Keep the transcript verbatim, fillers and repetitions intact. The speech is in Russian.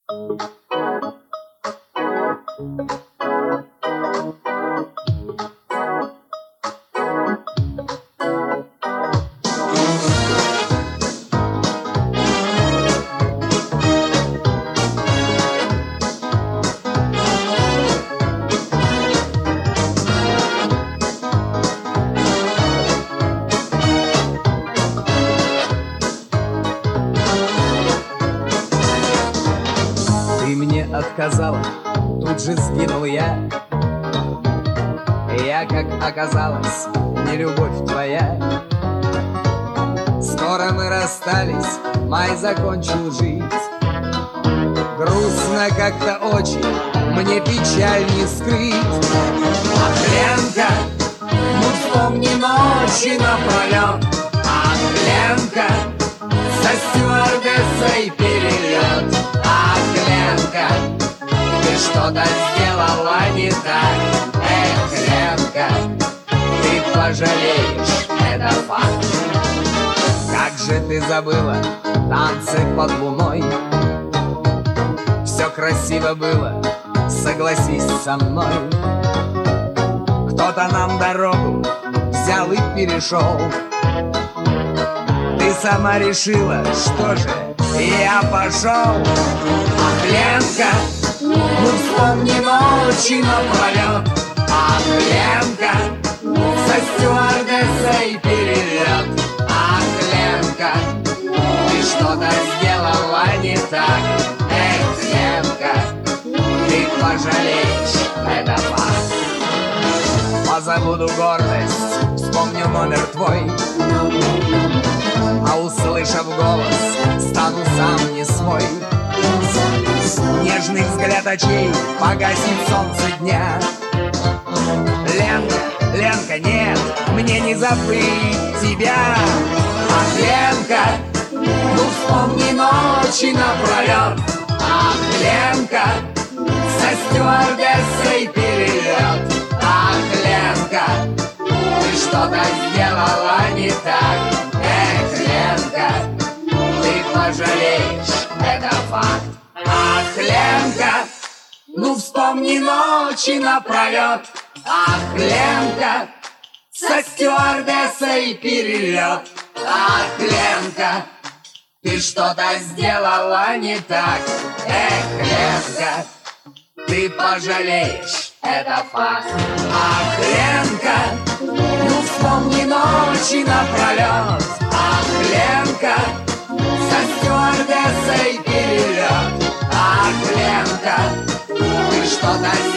Отказала, тут же сгинул я. Я, как оказалось, не любовь твоя. Скоро мы расстались, май закончил жить. Грустно как-то очень, мне печаль не скрыть. Ах, Ленка, мы вспомним ночи напролет. Ах, Ленка, со стюардессой перелет. Ах, Ленка, ты что-то сделала не так. Эх, Ленка, ты пожалеешь, это факт. Как же ты забыла танцы под луной? Все красиво было, согласись со мной. Кто-то нам дорогу взял и перешел. Ты сама решила, что же, я пошел. Ах, Ленка, мы вспомним ночи напролет. Ах, Ленка, со стюардессой перелет. Ах, Ленка, ты что-то сделала не так. Эх, Ленка, ты пожалеешь, это факт. Позабуду гордость, вспомню номер твой. А услышав голос, стану сам не свой. Нежный взгляд очей погасит солнце дня. Ленка, Ленка, нет, мне не забыть тебя. Ах, Ленка, ну вспомни ночи напролет. Ах, Ленка, со стюардессой перелет. Ах, Ленка, ты что-то сделала не так. Эх, Ленка, ты пожалеешь, это факт. Ах, Ленка, ну вспомни ночи напролет. Ах, Ленка, со стюардессой перелет. Ах, Ленка, ты что-то сделала не так. Эх, Ленка, ты пожалеешь, это факт. Ах, Ленка, ну вспомни ночи напролет. Ах, Ленка, со стюардессой перелет. Ах, Ленка, ты что-то сделала